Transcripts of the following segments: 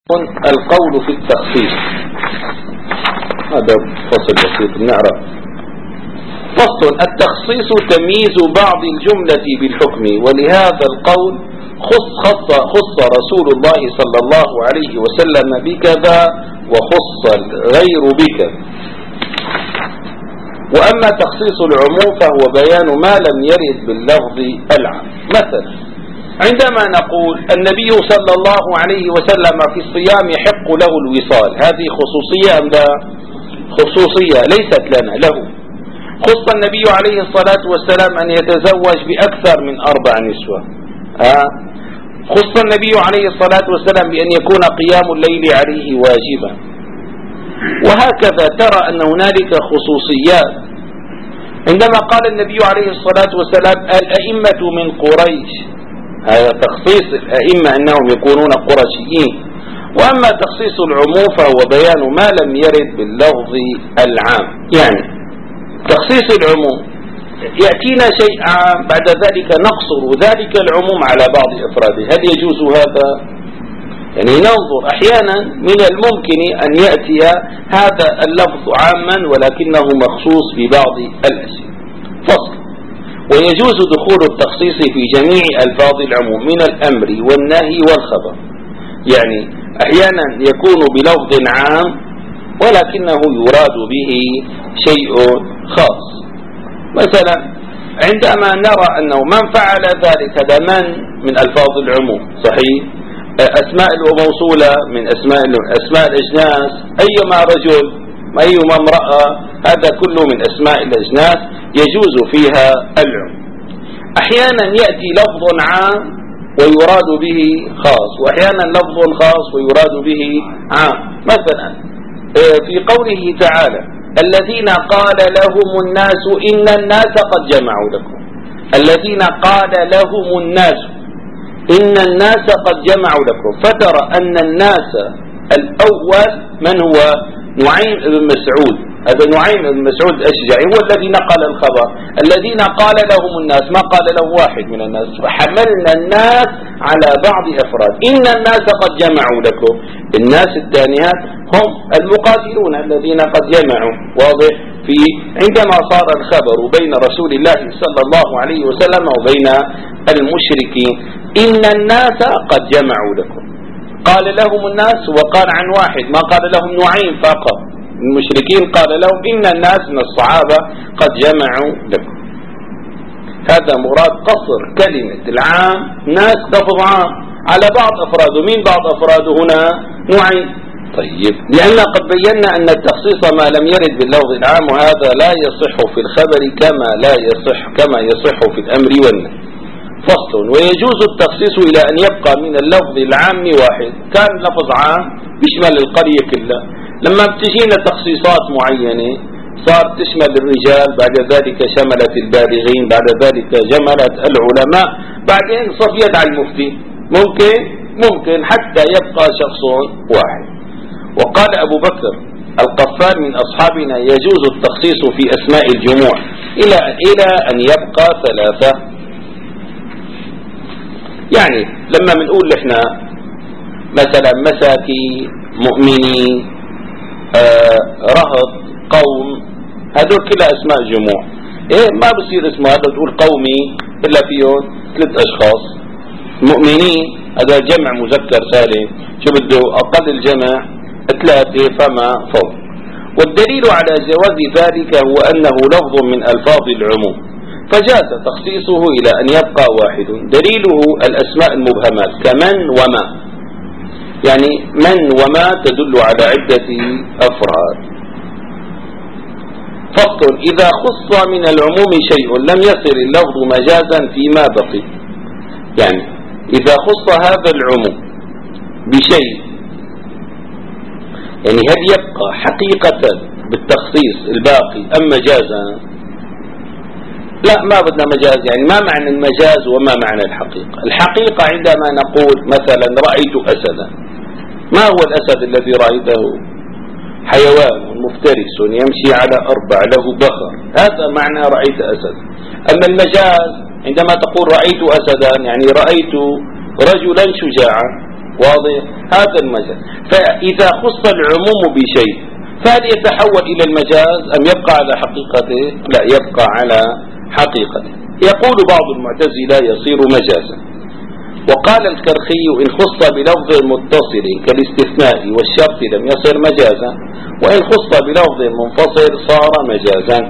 القول في التخصيص. هذا فصل بسيط نعرف. فصل: التخصيص تمييز بعض الجملة بالحكم، ولهذا القول خص رسول الله صلى الله عليه وسلم بكذا وخص الغير بكذا. وأما تخصيص العموم فهو بيان ما لم يرد باللفظ العام. مثلا عندما نقول النبي صلى الله عليه وسلم في الصيام يحق له الوصال، هذه خصوصية أم لا؟ خصوصية ليست لنا، له. خص النبي عليه الصلاة والسلام أن يتزوج بأكثر من 4 نسوة. خص النبي عليه الصلاة والسلام بأن يكون قيام الليل عليه واجبا. وهكذا ترى أن هنالك خصوصيات. عندما قال النبي عليه الصلاة والسلام الأئمة من قريش، هذا تخصيص الأئمة أنهم يكونون قرشيين. وأما تخصيص العموم فهو بيان ما لم يرد باللفظ العام. يعني تخصيص العموم يأتينا شيء عام، بعد ذلك نقصر ذلك العموم على بعض أفراده. هل يجوز هذا؟ يعني ننظر، أحيانا من الممكن أن يأتي هذا اللفظ عاما ولكنه مخصوص ببعض الأشياء. فصل: ويجوز دخول التخصيص في جميع ألفاظ العموم من الأمر والنهي والخبر. يعني أحيانا يكون بلفظ عام ولكنه يراد به شيء خاص. مثلا عندما نرى أنه من فعل ذلك هذا من ألفاظ العموم، صحيح؟ أسماء الموصولة من أسماء الأجناس، أيما رجل أيما امرأة، هذا كله من أسماء الأجناس يجوز فيها العموم. أحيانا يأتي لفظ عام ويراد به خاص، وأحيانا لفظ خاص ويراد به عام. مثلا في قوله تعالى الذين قال لهم الناس إن الناس قد جمعوا لكم، الذين قال لهم الناس إن الناس قد جمعوا لكم، فترى أن الناس الأول من هو؟ نعيم بن مسعود. هذا نعيم بن مسعود الأشجعي هو الذي نقل الخبر. الذين قال لهم الناس ما قال له واحد من الناس، فحملنا الناس على بعض أفراد. إن الناس قد جمعوا لكم، الناس الثانيات هم المقاتلون الذين قد جمعوا. واضح؟ عندما صار الخبر بين رسول الله صلى الله عليه وسلم وبين المشركين إن الناس قد جمعوا لكم، قال لهم الناس وقال عن واحد، ما قال لهم نعيم فقط. المشركين قال لهم إن الناس من الصحابة قد جمعوا لكم. هذا مراد قصر كلمة العام، ناس لفظ عام على بعض أفراده. من بعض أفراده هنا نعيم. طيب، لأن قد بينا أن التخصيص ما لم يرد باللفظ العام، وهذا لا يصح في الخبر كما يصح في الأمر والنهي. فصل: ويجوز التخصيص إلى أن يبقى من اللفظ العام واحد. كان لفظ عام يشمل القرية كلها، لما بتجينا تخصيصات معينة صار تشمل الرجال، بعد ذلك شملت البالغين، بعد ذلك جملت العلماء، بعدين صفيت على المفتي. ممكن حتى يبقى شخص واحد. وقال أبو بكر القفال من أصحابنا يجوز التخصيص في أسماء الجموع إلى أن يبقى 3. يعني لما بنقول احنا مثلا مساكي، مؤمني، رهط، قوم، هذول كلها اسماء جموع. ما بصير اسمه هذا تقول قومي الا فيهم 3 أشخاص. مؤمنين هذا جمع مذكر سالم، شو بده؟ اقل الجمع 3 فما فوق. والدليل على جواز ذلك هو انه لفظ من الفاظ العموم، فجاز تخصيصه إلى أن يبقى واحد. دليله الأسماء المبهمات كمن وما، يعني من وما تدل على عدة أفراد. فصل: إذا خص من العموم شيء لم يصل اللفظ مجازا فيما بقي. يعني إذا خص هذا العموم بشيء، يعني هل يبقى حقيقة بالتخصيص الباقي أم مجازا؟ لا، ما بدنا مجاز. يعني ما معنى المجاز وما معنى الحقيقة؟ الحقيقة عندما نقول مثلا رأيت أسدا، ما هو الأسد الذي رأيته؟ حيوان مفترس يمشي على 4 له بخر، هذا معنى رأيت أسد. أما المجاز عندما تقول رأيت أسدا يعني رأيت رجلا شجاعا، واضح هذا المجاز. فإذا خص العموم بشيء فهل يتحول إلى المجاز أم يبقى على حقيقته؟ لا، يبقى على حقيقته. يقول بعض المعتزلة يصير مجازا، وقال الكرخي إن خص بلفظ متصل كالاستثناء والشرط لم يصير مجازا، وإن خص بلفظ منفصل صار مجازا.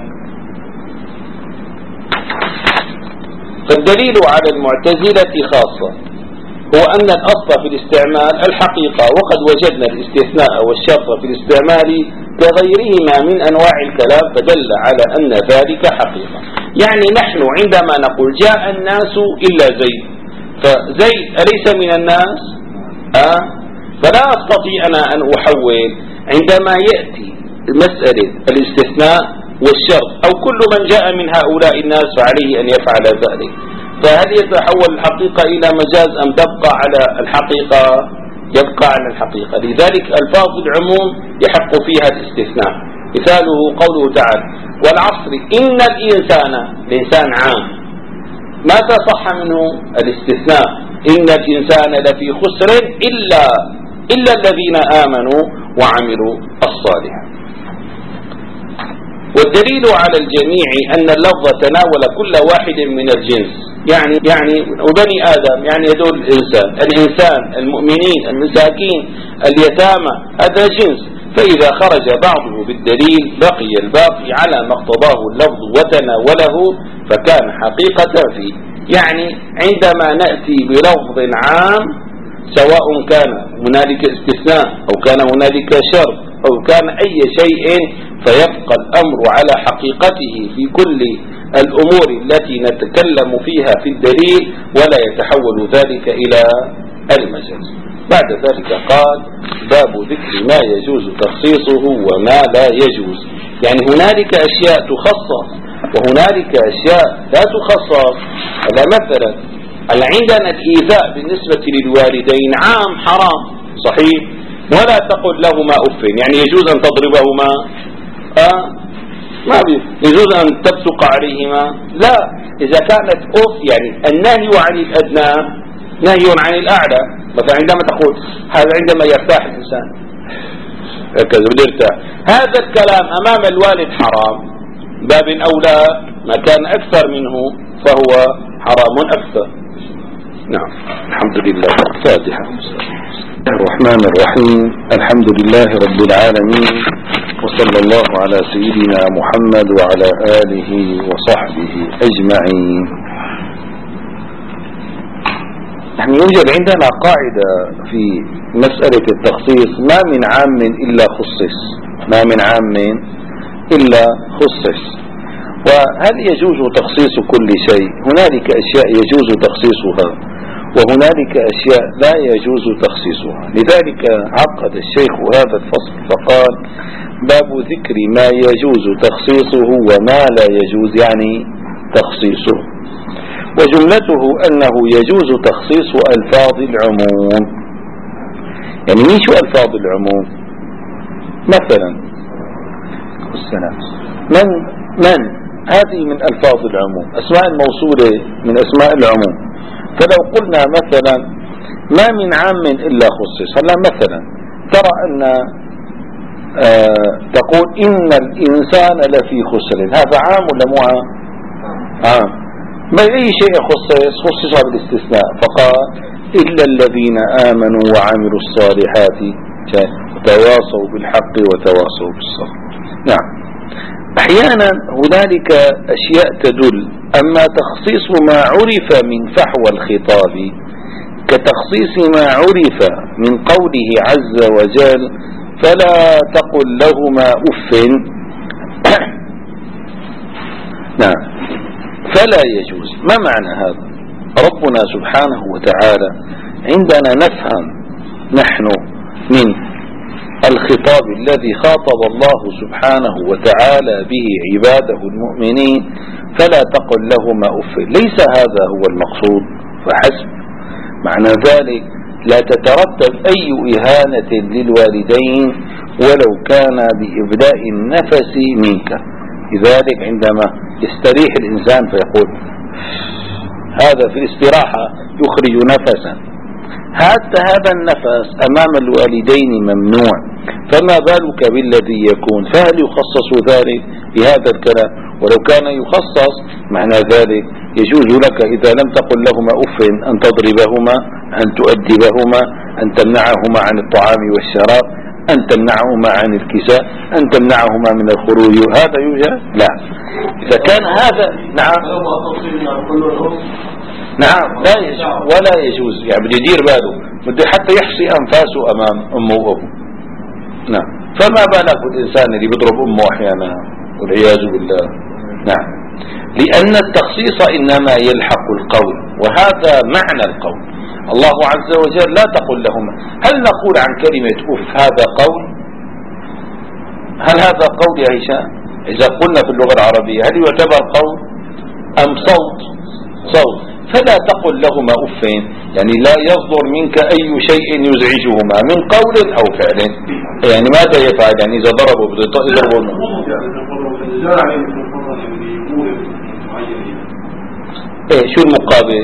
فالدليل على المعتزلة خاصة هو أن الأصل في الاستعمال الحقيقة، وقد وجدنا الاستثناء والشرط في الاستعمال كغيرهما من أنواع الكلام فدل على أن ذلك حقيقة. يعني نحن عندما نقول جاء الناس إلا زيد، فزيد أليس من الناس؟ فلا أستطيع أنا أن أحول عندما يأتي مسألة الاستثناء والشرط أو كل من جاء من هؤلاء الناس فعليه أن يفعل ذلك، فهل يتحول الحقيقة إلى مجاز أم تبقى على الحقيقة؟ يبقى على الحقيقة. لذلك ألفاظ العموم يحق فيها الاستثناء. مثاله قوله تعالى والعصر إن الإنسان عام، ماذا صح منه؟ الاستثناء، إن الإنسان لفي خسر إلا الذين آمنوا وعملوا الصالحات. والدليل على الجميع أن اللفظ تناول كل واحد من الجنس، يعني وبني آدم، يعني هذول الإنسان المؤمنين المساكين اليتامى، هذا جنس، فإذا خرج بعضه بالدليل بقي الباقي على ما اقتضاه اللفظ وتناوله فكان حقيقة فيه. يعني عندما نأتي بلفظ عام سواء كان هنالك استثناء أو كان هنالك شرط أو كان أي شيء فيبقى الأمر على حقيقته في كل الأمور التي نتكلم فيها في الدليل ولا يتحول ذلك إلى المجاز. بعد ذلك قال باب ذكر ما يجوز تخصيصه وما لا يجوز. يعني هنالك أشياء تخصص وهنالك أشياء لا تخصص. هذا مثلا عندنا الإيذاء بالنسبة للوالدين عام حرام صحيح، ولا تقل لهما أف، يعني يجوز أن تضربهما؟ ما يجوز أن تبصق عليهما؟ لا. إذا كانت أف يعني النهي عن الأدنى نهي عن الأعلى. مثلا عندما تقول هذا عندما يرتاح الإنسان هكذا يرتاح، هذا الكلام أمام الوالد حرام، باب أولى ما كان أكثر منه فهو حرام أكثر. نعم. الحمد لله. الفاتحة. الرحمن الرحيم. الحمد لله رب العالمين، وصلى الله على سيدنا محمد وعلى آله وصحبه أجمعين. نحن يوجد عندنا قاعدة في مسألة التخصيص: ما من عام إلا خصص، ما من عام إلا خصص. وهل يجوز تخصيص كل شيء؟ هنالك أشياء يجوز تخصيصها وهنالك أشياء لا يجوز تخصيصها. لذلك عقد الشيخ هذا الفصل فقال باب ذكر ما يجوز تخصيصه وما لا يجوز يعني تخصيصه. وجملته أنه يجوز تخصيص ألفاظ العموم. يعني مين شو ألفاظ العموم؟ مثلا من هذه من ألفاظ العموم، أسماء الموصولة من أسماء العموم. فلو قلنا مثلا ما من عام إلا خصص، هلا مثلا ترى أن تقول إن الإنسان لفي خسر، هذا عام ولا مو عام؟ ما أي شيء خصص بالاستثناء، فقال إلا الذين آمنوا وعملوا الصالحات وتواصوا بالحق وتواصوا بالصبر. نعم. أحيانا هنالك أشياء تدل، أما تخصيص ما عرف من فحوى الخطاب كتخصيص ما عرف من قوله عز وجل فلا تقل لهما أف. نعم. فلا يجوز. ما معنى هذا؟ ربنا سبحانه وتعالى عندنا نفهم نحن من الخطاب الذي خاطب الله سبحانه وتعالى به عباده المؤمنين فلا تقل لهما أف، ليس هذا هو المقصود فحسب. معنى ذلك لا تترتب أي إهانة للوالدين ولو كان بإبداء النفس منك. لذلك عندما يستريح الإنسان فيقول، هذا في الاستراحة يخرج نفسا، حتى هذا النفس أمام الوالدين ممنوع، فما بالك بالذي يكون؟ فهل يخصص ذلك بهذا الكلام؟ ولو كان يخصص معنى ذلك يجوز لك إذا لم تقل لهما أف أن تضربهما، أن تؤدبهما، أن تمنعهما عن الطعام والشراب، أن تمنعهما عن الكساء، أن تمنعهما من الخروج. هذا يوجد؟ لا. إذا كان هذا نعم لا يجوز ولا يجوز، يعني بده يدير باله، بده حتى يحصي أنفاسه أمام أمه وأبوه. نعم. فما بالك الإنسان اللي بيضرب أمه أحيانا والعياذ بالله. نعم. لأن التخصيص إنما يلحق القول، وهذا معنى القول. الله عز وجل لا تقل لهما. هل نقول عن كلمة أف هذا قول؟ هل هذا قول يا هشام؟ إذا قلنا في اللغة العربية هل يعتبر قول أم صوت؟ فلا تقل لهما أف، يعني لا يصدر منك أي شيء يزعجهما من قول أو فعل. يعني ماذا يفعل؟ يعني إذا ضربوا يضربون. شو المقابل؟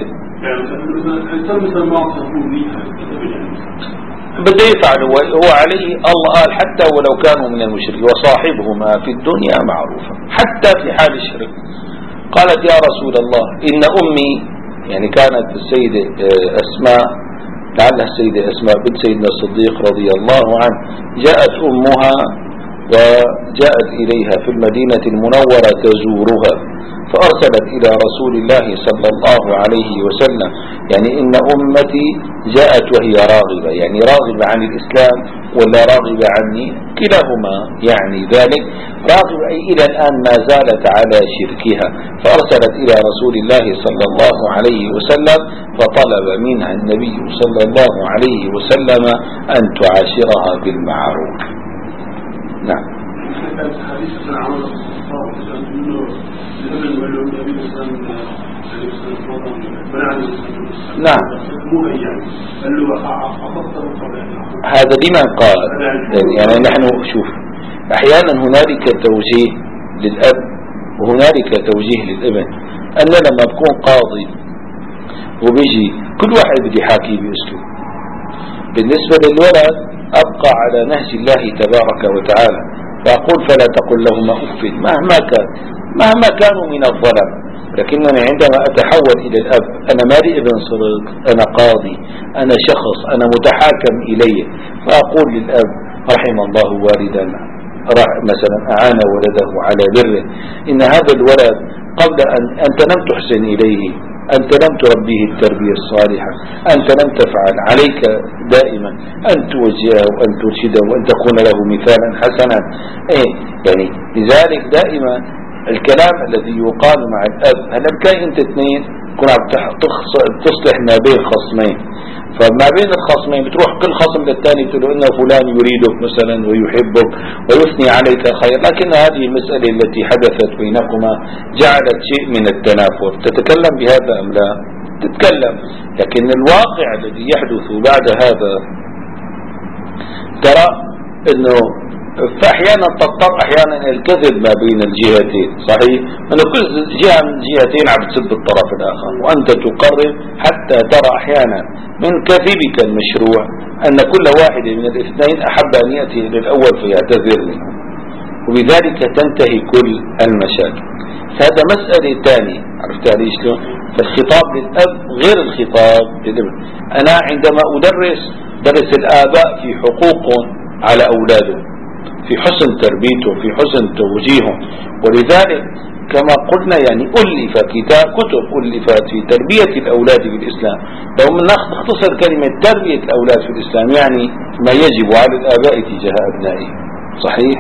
بده يفعل هو عليه. الله قال حتى ولو كانوا من المشركين وصاحبهما في الدنيا معروفا، حتى في حال الشرك. قالت يا رسول الله إن أمي، يعني كانت السيدة أسماء، لعلها السيدة أسماء بنت سيدنا الصديق رضي الله عنه، جاءت أمها وجاءت إليها في المدينة المنورة تزورها، فأرسلت إلى رسول الله صلى الله عليه وسلم يعني إن أمتي جاءت وهي راغبة، يعني راغبة عن الإسلام ولا راغبة عني؟ كلاهما يعني ذلك. راغبة أي إلى الآن ما زالت على شركها، فأرسلت إلى رسول الله صلى الله عليه وسلم فطلب منها النبي صلى الله عليه وسلم أن تعاشرها بالمعروف. نعم. نعم. هذا لمن قال؟ يعني نحن شوف أحيانا هنالك توجيه للأب وهنالك توجيه للابن. أنا لما بكون قاضي وبيجي كل واحد بدي يحاكي بأسلوب، بالنسبة للولد أبقى على نهج الله تبارك وتعالى، فأقول فلا تقل لهما أف مهما كانوا من الظلم. لكنني عندما أتحول إلى الأب، أنا مالي ابن صديق، أنا قاضي، أنا شخص، أنا متحاكم إليه، فأقول للأب رحم الله والدا مثلا أعان ولده على بره، إن هذا الولد قبل أن أنت لم تحسن إليه، أنت لم تربيه التربية الصالحة، أنت لم تفعل، عليك دائما أن توجهه وأن ترشده وأن تكون له مثالا حسنا. يعني لذلك دائما الكلام الذي يقال مع الأب، هل كان أنت اثنين كن عم تصلح ما بين خصمين، فما بين الخصمين بتروح كل خصم للثاني بتقول له إن فلان يريدك مثلا ويحبك ويثني عليك خير، لكن هذه المسألة التي حدثت بينكما جعلت شيء من التنافر. تتكلم بهذا أم لا؟ تتكلم. لكن الواقع الذي يحدث بعد هذا ترى أنه فأحيانا تضطر أحيانا الكذب ما بين الجهتين، صحيح؟ أنه كل جهة من الجهتين عم تسب الطرف الآخر، وأنت تقرر حتى ترى أحيانا من كذبك المشروع أن كل واحد من الاثنين أحب أن يأتي إلى الأول فيعتذر منه، وبذلك تنتهي كل المشاكل. هذا مسألة ثانية، عرفتها ليش شلون؟ فالخطاب للأب غير الخطاب للابن. أنا عندما درس الآباء في حقوقهم على أولادهم، في حسن تربيتهم، في حسن توجيههم. ولذلك كما قلنا يعني كتب ألفت في تربية الأولاد في الإسلام. لو من نختصر كلمة تربية الأولاد في الإسلام يعني ما يجب على الآباء تجاه أبنائهم، صحيح؟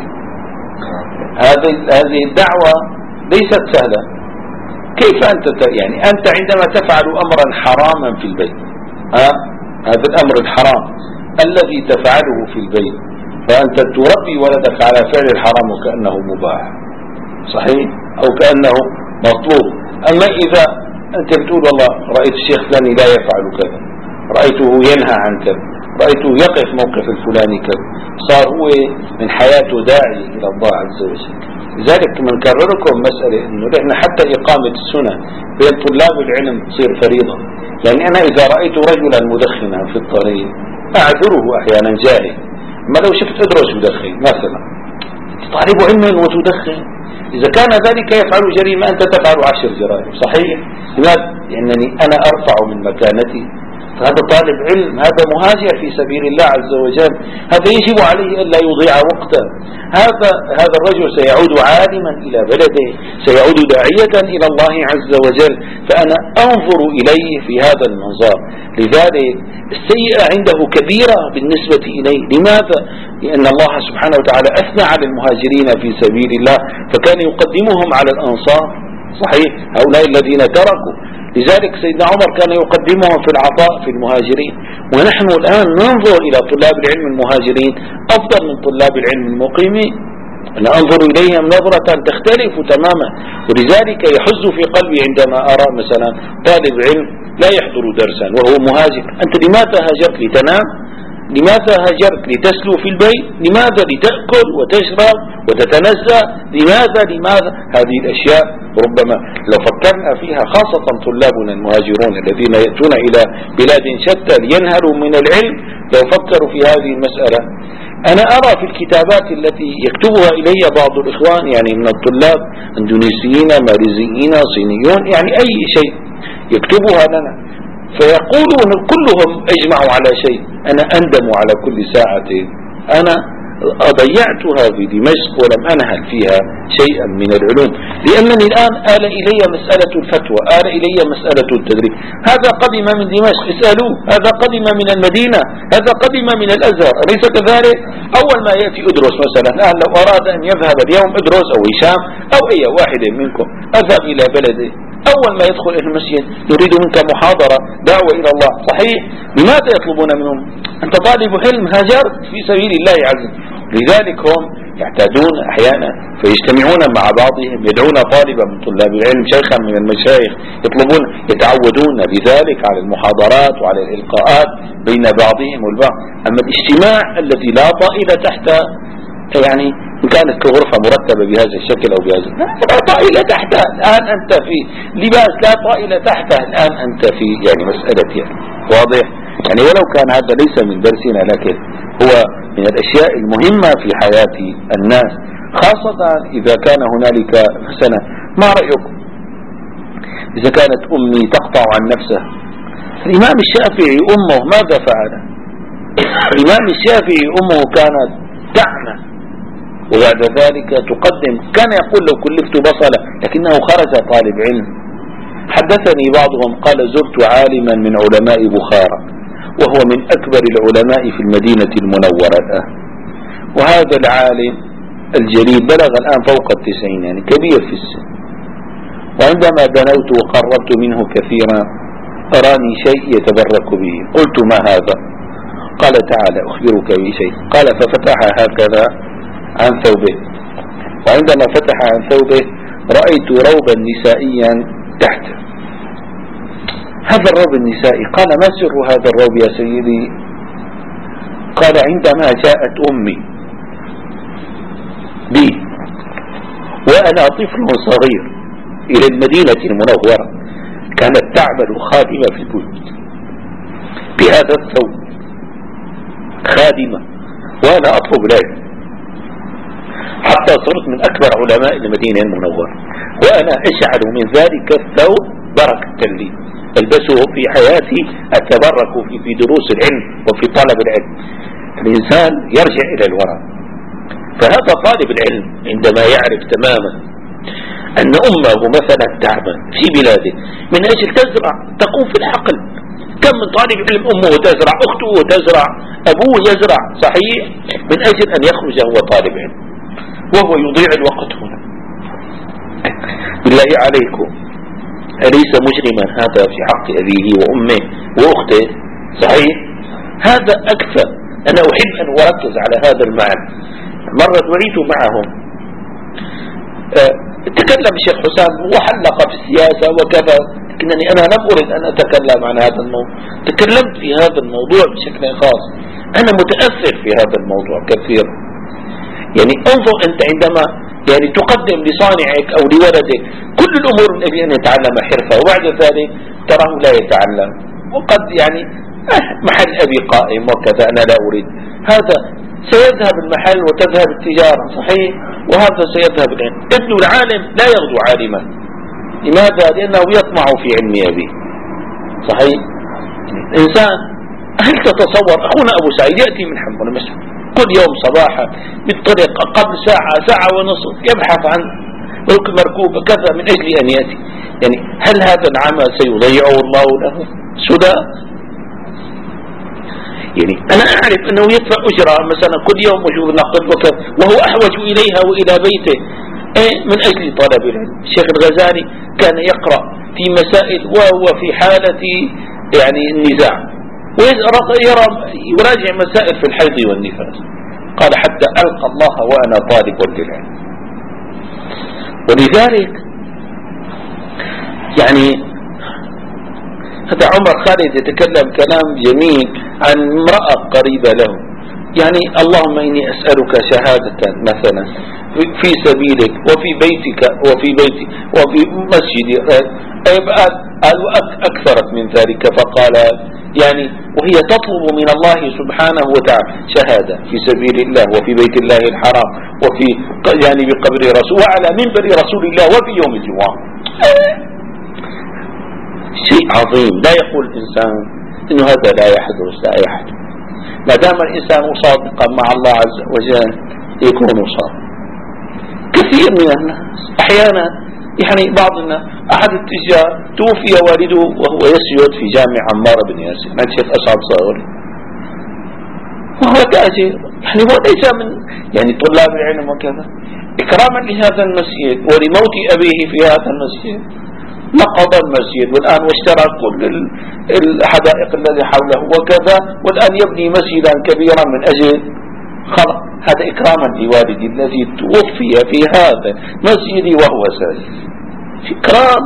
هذه الدعوة ليست سهلة. كيف يعني أنت عندما تفعل أمرا حراما في البيت، هذا الأمر الحرام الذي تفعله في البيت، فأنت تربي ولدك على فعل الحرام وكأنه مباح، صحيح؟ أو كأنه مطلوب. أما إذا أنت بتقول والله رأيت الشيخ فلاني لا يفعل كذا، رأيته ينهى عن كذا، رأيته يقف موقف الفلاني كذا، صار هو من حياته داعي إلى الله عز وجل. لذلك بنكرر لكم مسألة إنه نحن حتى إقامة السنة بين طلاب العلم تصير فريضة. يعني أنا إذا رأيت رجلا مدخنا في الطريق أعذره أحيانا جاهل، ما لو شفت أدرس مدخن مثلا طالب علم وتدخن، إذا كان ذلك يفعل جريمة أنت تفعل 10 جرائم، صحيح؟ لماذا؟ لأنني أنا أرفع من مكانتي. فهذا طالب علم، هذا مهاجر في سبيل الله عز وجل، هذا يجب عليه أن لا يضيع وقته. هذا الرجل سيعود عالما إلى بلده، سيعود داعية إلى الله عز وجل، فأنا أنظر إليه في هذا المنظر. لذلك السيئة عنده كبيرة بالنسبة إليه. لماذا؟ لأن الله سبحانه وتعالى أثنى على المهاجرين في سبيل الله فكان يقدمهم على الأنصار، صحيح؟ هؤلاء الذين تركوا. لذلك سيدنا عمر كان يقدمهم في العطاء في المهاجرين، ونحن الآن ننظر إلى طلاب العلم المهاجرين أفضل من طلاب العلم المقيمين، أنا أنظر إليهم نظرة تختلف تماما. ولذلك يحز في قلبي عندما أرى مثلا طالب علم لا يحضر درسا وهو مهاجر. أنت لماذا هاجرت؟ لتنام؟ لماذا هاجرت؟ لتسلو في البيت؟ لماذا؟ لتأكل وتشرب وتتنزه؟ لماذا؟ هذه الأشياء ربما لو فكرنا فيها، خاصة طلابنا المهاجرون الذين يأتون إلى بلاد شتى لينهلوا من العلم، لو فكروا في هذه المسألة. أنا أرى في الكتابات التي يكتبها إلي بعض الإخوان يعني من الطلاب اندونيسيين ماليزيين صينيون، يعني أي شيء يكتبها لنا، فيقولون كلهم اجمعوا على شيء: أنا أندم على كل ساعة أنا ضيعتها في دمشق ولم أنهل فيها شيئا من العلوم، لأنني الآن آل إلي مسألة الفتوى، آل إلي مسألة التدريب. هذا قدم من دمشق، اسألوه، هذا قدم من المدينة، هذا قدم من الأزهر، أليس كذلك؟ أول ما يأتي أدرس مثلا الآن لو أراد أن يذهب اليوم أدرس أو هشام أو أي واحد منكم أذهب إلى بلده، أول ما يدخل إلى المسجد يريد منك محاضرة دعوة إلى الله، صحيح؟ لماذا يطلبون منهم؟ أنت طالب علم هاجرت في سبيل الله عز وجل. لذلك هم يعتادون أحيانا فيجتمعون مع بعضهم، يدعون طالبا من طلاب العلم، شيخا من المشايخ، يتعودون بذلك على المحاضرات وعلى الإلقاءات بين بعضهم والبعض. أما الاجتماع الذي لا طائل تحته، يعني إن كانت كغرفة مرتبة بهذا الشكل أو بهذا، لا طائل تحتها الآن أنت في لباس، لا طائل تحتها الآن أنت في يعني مسألة يعني واضح. يعني ولو كان هذا ليس من درسنا لكن هو من الأشياء المهمة في حياة الناس، خاصة إذا كان هنالك سنة. ما رأيكم إذا كانت أمي تقطع عن نفسها؟ الإمام الشافعي أمه ماذا فعل؟ الإمام الشافعي أمه كانت تعمل وبعد ذلك تقدم، كان يقول لو كلفت بصلة، لكنه خرج طالب علم. حدثني بعضهم قال: زرت عالما من علماء بخارى وهو من أكبر العلماء في المدينة المنورة الآن، وهذا العالم الجليل بلغ الآن فوق 90 يعني كبير في السن، وعندما دنوت وقربت منه كثيرا أراني شيء يتبرك به. قلت: ما هذا؟ قال: تعالى أخبرك بشيء. قال: ففتح هكذا عن ثوبه، وعندما فتح عن ثوبه رأيت روبا نسائيا تحته. هذا الروب النسائي. قال: ما سر هذا الروب يا سيدي؟ قال: عندما جاءت أمي بي وأنا طفل صغير إلى المدينة المنورة، كانت تعمل خادمة في البيوت بهذا الثوب، خادمة، وأنا أطلب العلم حتى صرت من أكبر علماء المدينة المنورة، وأنا أجعل من ذلك الثوب بركة لي ألبسه في حياتي، أتبرك في دروس العلم وفي طلب العلم. الإنسان يرجع إلى الوراء. فهذا طالب العلم عندما يعرف تماما أن أمه مثلا تعمل في بلاده من أجل تزرع، تقوم في الحقل. كم من طالب علم أمه تزرع، أخته تزرع، أبوه يزرع، صحيح، من أجل أن يخرج هو طالب علم وهو يضيع الوقت هنا. بالله عليكم، أليس مجرما هذا في حق أبيه وأمه وأخته؟ صحيح، هذا أكثر. أنا أحب أن أركز على هذا المعنى. مرة دعيت معهم، تكلم الشيخ حسام وحلق في السياسة وكذا، لكنني أنا لم أرد أن أتكلم عن هذا الموضوع. تكلمت في هذا الموضوع بشكل خاص. أنا متأثر في هذا الموضوع كثيرا. يعني انظر أنت عندما يعني تقدم لصانعك أو لولدك كل الأمور من أجل أن يتعلم حرفة، وبعد ذلك تراه لا يتعلم، وقد يعني محل أبي قائم وكذا، أنا لا أريد هذا. سيذهب المحل وتذهب التجارة، صحيح، وهذا سيذهب العلم. ابن العالم لا يغدو عالما. لماذا؟ لأنه يطمع في علم أبيه. صحيح. الإنسان، هل تتصور أخونا أبو سعيد يأتي من حنبل مثلا كل يوم صباحا بالطريق قبل ساعة، ساعة ونصف، يبحث عن مركوبة كذا من أجل أن يأتي. يعني هل هذا العمل سيضيعه الله له سدى؟ يعني أنا أعرف أنه يدفع أجرة مثلا كل يوم وجوب نقد وكذا، وهو أحوج إليها وإلى بيته من أجل طلب العلم. الشيخ الغزالي كان يقرأ في مسائل وهو في حالة يعني النزاع، يراجع مسائل في الحيض والنفاس، قال حتى ألقى الله وأنا طالب للعلم. ولذلك يعني هذا عمر خالد يتكلم كلام جميل عن امرأة قريبة له، يعني اللهم إني أسألك شهادة مثلا في سبيلك وفي بيتك وفي مسجدي، أكثرت من ذلك، فقال يعني وهي تطلب من الله سبحانه وتعالى شهادة في سبيل الله وفي بيت الله الحرام وفي يعني بقبر رسول وعلى منبر رسول الله وفي يوم الجمعة. شيء عظيم. لا يقول الإنسان إنه هذا لا يحدث، لا يحدث. ما دام الإنسان صادقا مع الله عز وجل يكون صادق. كثير من الناس أحيانا يعني بعض الناس، أحد التجار توفي والده وهو يسجد في جامع عمار بن ياسر عند شيخ أسعد صاغر، وهو تاجر، يعني هو ليس من يعني طلاب العلم وكذا. إكراما لهذا المسجد ولموت أبيه في هذا المسجد نقض المسجد والآن واشترى كل الحدائق الذي حوله وكذا، والآن يبني مسجدا كبيرا من أجل خلق. هذا إكراما لوالدي الذي توفي في هذا مسجدي وهو ساجد. إكرام.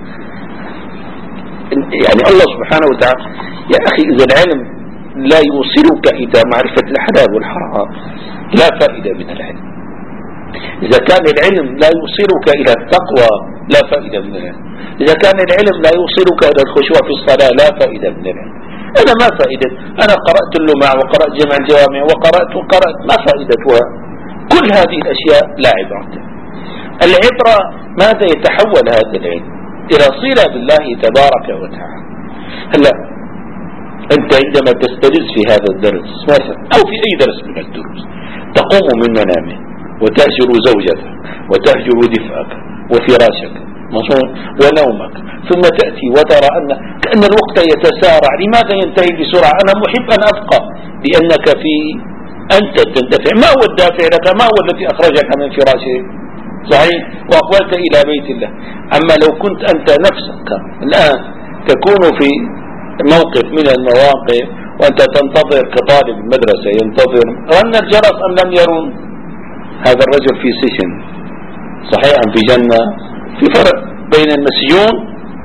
يعني الله سبحانه وتعالى يا أخي إذا العلم لا يوصلك إلى معرفة الحلال والحرام لا فائدة من العلم. إذا كان العلم لا يوصلك إلى التقوى لا فائدة من العلم. إذا كان العلم لا يوصلك إلى الخشوع في الصلاة لا فائدة من العلم. أنا ما فائدة؟ أنا قرأت اللمع وقرأت جمع الجوامع وقرأت ما فائدتها؟ كل هذه الأشياء لا عبرة. العبرة ماذا يتحول هذا العلم إلى صلة بالله تبارك وتعالى. هلا أنت عندما تستجلس في هذا الدرس مثلا أو في أي درس من الدروس تقوم من منامك وتهجر زوجتك وتهجر دفئك وفراشك ونومك، ثم تأتي وترى كأن الوقت يتسارع. لماذا ينتهي بسرعة؟ أنا محب أن أبقى لأنك أنت تندفع. ما هو الدافع لك؟ ما هو الذي أخرجك من فراشك؟ صحيح، وأقبلت إلى بيت الله. أما لو كنت أنت نفسك الآن تكون في موقف من المواقف وأنت تنتظر كطالب المدرسة ينتظر رن الجرس أم لم يرن، هذا الرجل في سجن صحيح أم في جنة؟ في فرق بين المسجون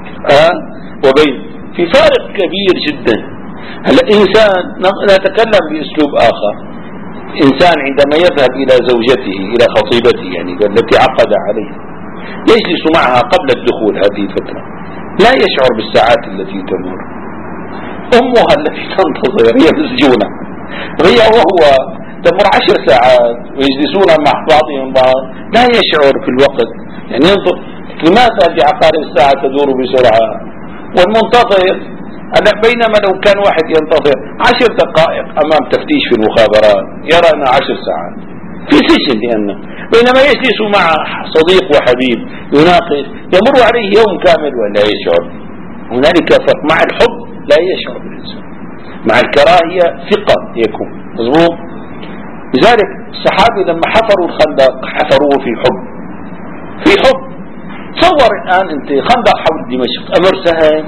وبين في فارق كبير جدا. هلا إنسان نتكلم بأسلوب آخر. إنسان عندما يذهب إلى زوجته إلى خطيبته يعني التي عقد عليها يجلس معها قبل الدخول هذه الفترة لا يشعر بالساعات التي تمر. أمها التي تنتظر هي مسجونة، هي وهو تمر 10 ساعات ويجلسون مع بعضهم بعض لا يشعر في الوقت. يعني ينظر لماذا بعقارب الساعة تدور بسرعة والمنتظر بينما لو كان واحد ينتظر 10 دقائق أمام تفتيش في المخابرات يرى أنها 10 ساعات في سجن، لأنه بينما يجلس مع صديق وحبيب يناقش يمر عليه يوم كامل ولا يشعر. هنالك فرق. مع الحب لا يشعر بالإنسان، مع الكراهية ثقة يكون مظبوط. لذلك الصحابة لما حفروا الخندق حفروه في حب. في حب. تصور الآن أنت خندق حول دمشق أمر سهل؟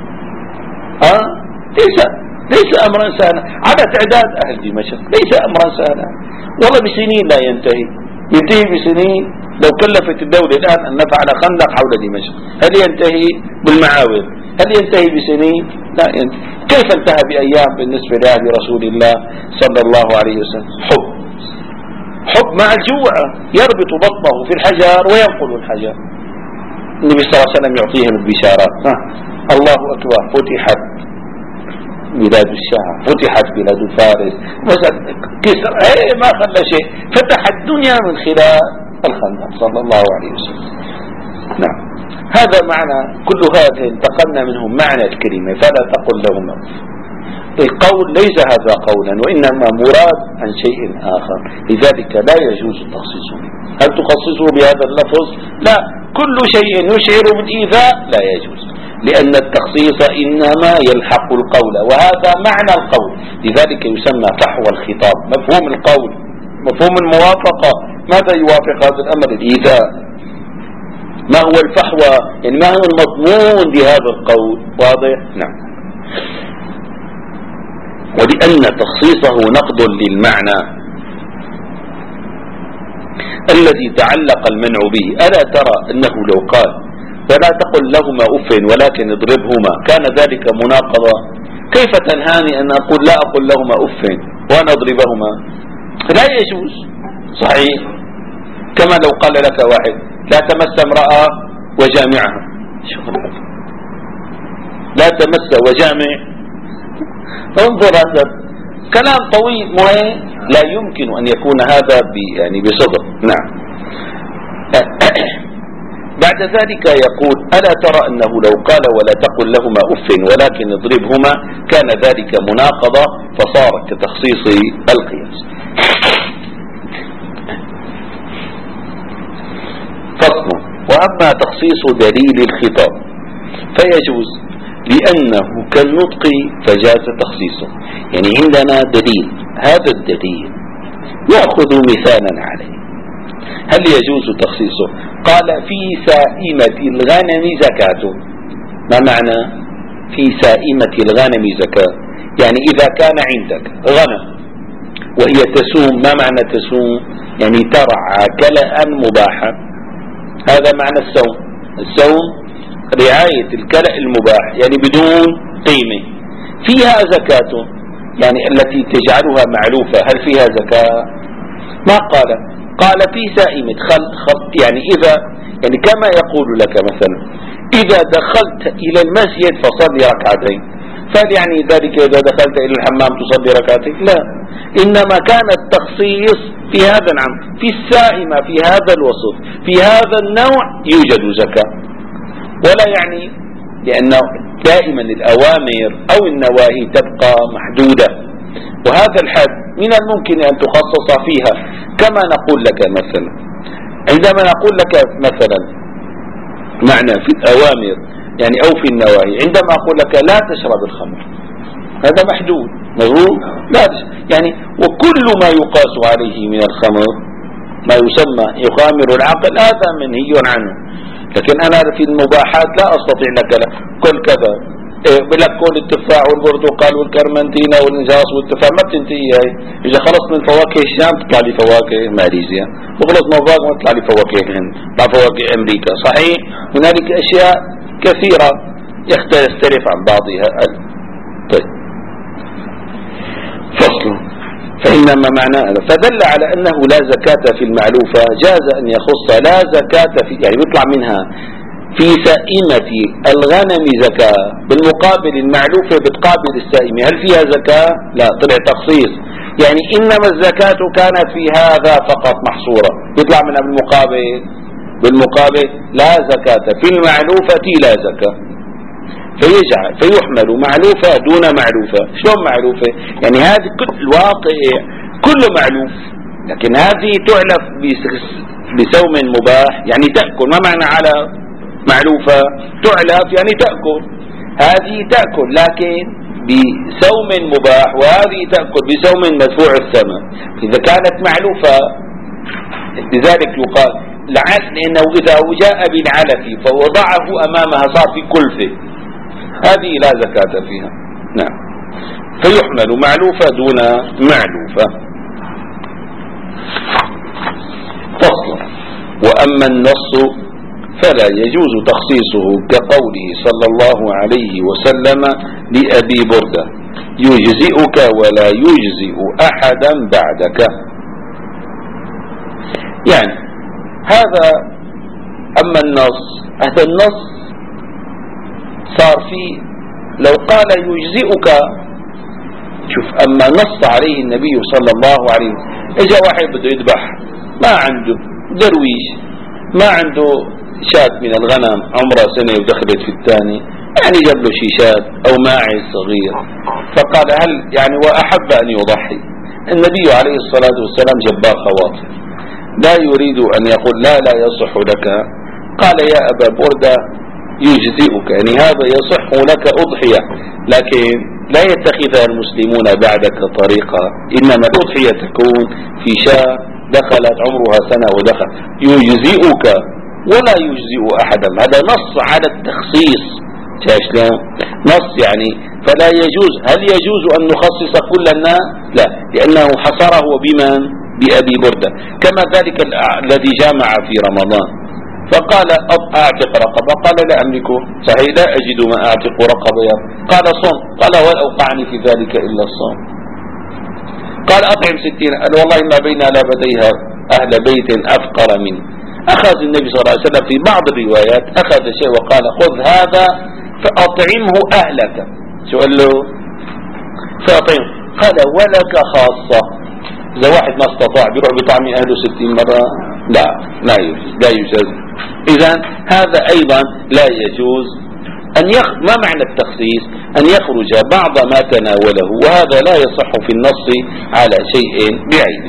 ليس أمرا سهلا على تعداد أهل دمشق، ليس أمرا سهلا والله. بسنين لا ينتهي بسنين. لو كلفت الدولة الآن أن نفعل خندق حول دمشق هل ينتهي بالمعاول؟ هل ينتهي بسنين؟ لا ينتهي. كيف انتهى بأيام بالنسبة لأهل رسول الله صلى الله عليه وسلم؟ حب مع الجوع يربط بطنه في الحجر وينقل الحجر. النبي صلى الله عليه وسلم يعطيهم البشارات. الله أكبر، فتحت بلاد الشام، فتحت بلاد فارس، كسر ما خلى شيء، فتح الدنيا من خلال الخندق صلى الله عليه وسلم. نعم، هذا معنى كل هذا انتقلنا منهم معنى الكلمة فلا تقل لهما. القول ليس هذا قولا وإنما مراد عن شيء آخر، لذلك لا يجوز تخصيصه. هل تخصصه بهذا اللفظ؟ لا، كل شيء يشعر بالإيذاء لا يجوز، لأن التخصيص إنما يلحق القول، وهذا معنى القول، لذلك يسمى فحوى الخطاب. مفهوم القول، مفهوم الموافقة، ماذا يوافق هذا الأمر؟ الإيذاء. ما هو الفحوى؟ يعني ما هو المضمون لهذا القول؟ واضح؟ نعم. ولأن تخصيصه نقض للمعنى الذي تعلق المنع به. ألا ترى أنه لو قال فلا تقل لهما أف ولكن اضربهما كان ذلك مناقضة؟ كيف تنهاني أن أقول لا أقول لهما أف وأن أضربهما؟ لا يجوز. صحيح، كما لو قال لك واحد لا تمس امرأة وجامعها، لا تمس وجامع، انظر هذا كلام طويل مهم، لا يمكن أن يكون هذا يعني بصدق. نعم. بعد ذلك يقول ألا ترى أنه لو قال ولا تقل لهما أف ولكن اضربهما كان ذلك مناقضة فصار كتخصيص القياس. فصل. وأما تخصيص دليل الخطاب فيجوز لأنه كالنطق فجاز تخصيصه. يعني عندنا دليل، هذا الدليل يأخذ مثالا عليه، هل يجوز تخصيصه؟ قال في سائمة الغنم زكاة. ما معنى في سائمة الغنم زكاة؟ يعني إذا كان عندك غنم وهي تسوم. ما معنى تسوم؟ يعني ترعى كلأ مباحا، هذا معنى السوم. السوم رعاية الكلأ المباح يعني بدون قيمة. فيها زكاة يعني التي تجعلها معلوفة، هل فيها زكاة؟ ما قال في سائمة يعني إذا يعني كما يقول لك مثلا إذا دخلت إلى المسجد فصلي ركعتين، فهل يعني ذلك إذا دخلت إلى الحمام تصلي ركعتين؟ لا، إنما كان التخصيص في هذا العام، في السائمة، في هذا الوصف، في هذا النوع يوجد زكاة. ولا يعني لأنه دائما الأوامر أو النواهي تبقى محدودة، وهذا الحد من الممكن أن تخصص فيها. كما نقول لك مثلا عندما نقول لك مثلا معنى في الأوامر يعني أو في النواهي، عندما أقول لك لا تشرب الخمر هذا محدود، مظبوط؟ لا يعني وكل ما يقاس عليه من الخمر ما يسمى يخامر العقل هذا منهي عنه. لكن أنا في المباحات لا أستطيع لك كل كذا، بلك كل التفاح والبرتقال والكرمنتينا والنجاص والتفاح ما بتنتهي هاي. إذا خلص من فواكه الشام تطلع لي فواكه ماليزيا، وخلص من فواكه تطلع لي فواكه الهند، تطلع فواكه أمريكا. صحيح هنالك أشياء كثيرة يختلف عن بعضها. طيب فصل. فإنما معناه فدل على أنه لا زكاة في المعلوفة جاز أن يخص لا زكاة في يعني يطلع منها في سائمة الغنم زكاة، بالمقابل المعلوفة بتقابل السائمة هل فيها زكاة؟ لا، طلع تخصيص. يعني إنما الزكاة كانت في هذا فقط محصورة، يطلع منها بالمقابل لا زكاة في المعلوفة لا زكاة، فيحمل معلوفة دون معلوفة. شلون معلوفة؟ يعني هذه كل الواقع كله معلوف، لكن هذه تعلف بسوم مباح يعني تأكل. ما معنى على معلوفة؟ تعلف يعني تأكل، هذه تأكل لكن بسوم مباح، وهذه تأكل بسوم مدفوع الثمن. إذا كانت معلوفة لذلك يقال لأنه إذا جاء بالعلف فوضعه أمامها صار في كلفة، هذه لا زكاة فيها. نعم، فيحمل معلوفة دون معلوفة. فصل. وأما النص فلا يجوز تخصيصه كقوله صلى الله عليه وسلم لأبي بردة: يجزئك ولا يجزئ أحدا بعدك. يعني هذا. أما النص، هذا النص صار فيه لو قال يجزئك، شوف، أما نص عليه النبي صلى الله عليه وسلم، إجا واحد بده يذبح، ما عنده درويش، ما عنده شاة من الغنم عمرها سنة ودخلت في الثاني، يعني جاب له شيشات أو ماعز صغير، فقال هل يعني وأحب أن يضحي. النبي عليه الصلاة والسلام جبار خواطر، لا يريد أن يقول لا يصح لك، قال يا أبا بردة يجزئك، يعني هذا يصح لك أضحية، لكن لا يتخذها المسلمون بعدك طريقة، إنما الأضحية تكون في شاة دخلت عمرها سنة ودخل. يجزئك ولا يجزئ أحدا، هذا نص على التخصيص. شلون نص يعني؟ فلا يجوز. هل يجوز أن نخصص كل الناس؟ لا، لأنه حصره بمن؟ بأبي بردة. كما ذلك الذي جامع في رمضان فقال أعتق رقبة، قال لا أملكه، صحيح لا أجد ما أعتق رقبة، قال صم، قال ولا أوقعني في ذلك إلا الصوم. قال أطعم 60، قال والله ما بين لابديها أهل بيت أفقر مني. أخذ النبي صلى الله عليه وسلم في بعض الروايات أخذ شيء وقال خذ هذا فأطعمه أهلك. شو قال له؟ فأطعمه. قال ولك خاصة، إذا واحد ما استطاع بيروح بطعم أهله 60 مرة، لا يجوز. إذا هذا أيضا لا يجوز أن ما معنى التخصيص؟ أن يخرج بعض ما تناوله، وهذا لا يصح في النص على شيء بعينه.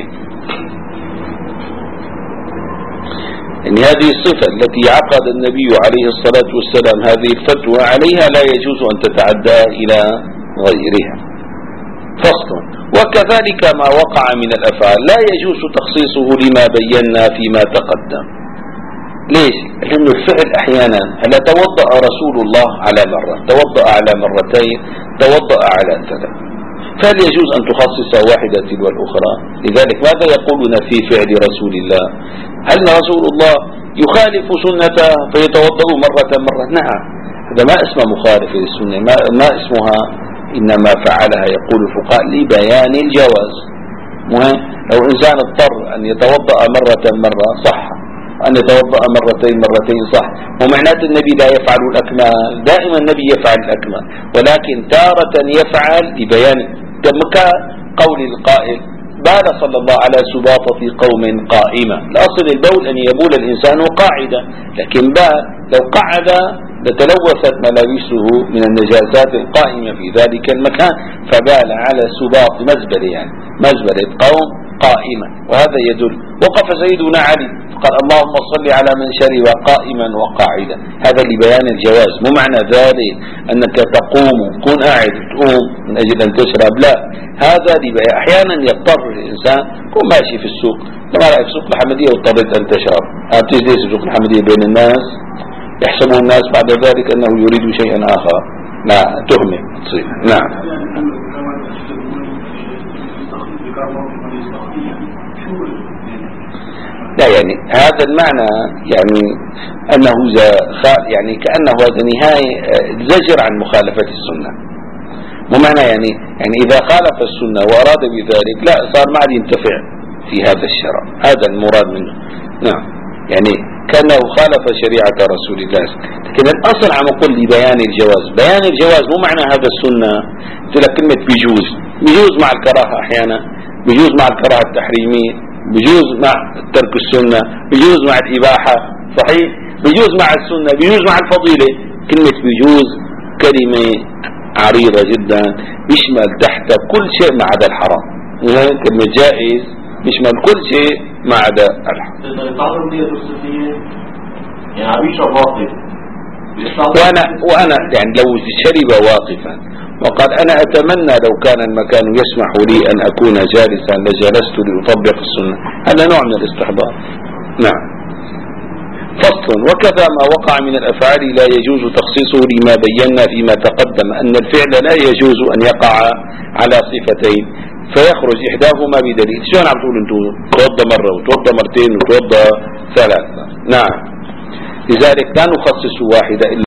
يعني هذه الصفة التي عقد النبي عليه الصلاة والسلام هذه الفتوى عليها لا يجوز أن تتعدى إلى غيرها. فصل. وكذلك ما وقع من الأفعال لا يجوز تخصيصه لما بينا فيما تقدم. ليش؟ لأنه الفعل أحيانا هلا توضأ رسول الله على مرة، توضأ على مرتين، توضأ على 3، فهل يجوز أن تخصص واحدة تلو الأخرى؟ لذلك ماذا يقولون في فعل رسول الله؟ هل رسول الله يخالف سنته فيتوضأ مرة؟ نعم، هذا ما اسمه مخالف للسنة، ما اسمها، إنما فعلها يقول الفقهاء لبيان الجواز. مهم لو إنسان اضطر أن يتوضأ مرة صح، أن يتوضأ مرتين صح، ومعنات النبي لا يفعل الأكمال، دائما النبي يفعل الأكمال، ولكن تارة يفعل لبيان، كقول القائل بال صلى الله على سباطة قوم قائمة. الأصل البول أن يبول الإنسان قاعدة، لكن بال لو قعد لتلوثت ملابسه من النجاسات القائمة في ذلك المكان، فبال على سباط مزبلة، يعني مزبلة قوم قائمة، وهذا يدل. وقف سيدنا علي فقال اللهم صل على من شرب قائما وقاعدا، هذا لبيان الجواز، مو معنى ذلك أنك تقوم تكون قاعد تقوم من أجل أن تشرب، لا، هذا لبيان. أحيانا يضطر الإنسان يكون ماشي في السوق، كما رأيك في سوق الحمدية واضطريت أن تشرب، تجلس في سوق الحمدية بين الناس، يحسب الناس بعد ذلك أنه يريد شيئا آخر، لا تهمة تصير. نعم. لا، يعني هذا المعنى يعني أنه يعني كأنه هذا نهاية زجر عن مخالفة السنة، مو معنى يعني إذا خالف السنة وأراد بذلك لا صار ما عاد ينتفع في هذا الشرع، هذا المراد منه. نعم، يعني كأنه خالف شريعة رسول الله. لكن الأصل عم أقول لبيان الجواز، بيان الجواز مو معنى هذا السنة. قلت لك كلمة بيجوز مع الكراهة، أحيانا بيجوز مع الكراهة التحريمية، بيجوز مع ترك السنة، بيجوز مع الإباحة، صحيح، بيجوز مع السنة، بيجوز مع الفضيلة. كلمة بيجوز كلمة عريضة جدا، بيشمل تحت كل شيء ما عدا الحرام. كلمة جائز بيشمل كل شيء ما عدا الحرام. وأنا يعني لو شرب واقفا وقال أنا أتمنى لو كان المكان يسمح لي أن أكون جالسا لجلست لأطبق السنة، هذا نوع من الاستحضار. نعم. فصل. وكذا ما وقع من الأفعال لا يجوز تخصيصه لما بينا فيما تقدم أن الفعل لا يجوز أن يقع على صفتين فيخرج إحداهما بدليل. شو أنا عم تقول أنتم توضى مرة وتوضى مرتين وتوضى 3؟ نعم. لذلك لا نخصص واحدة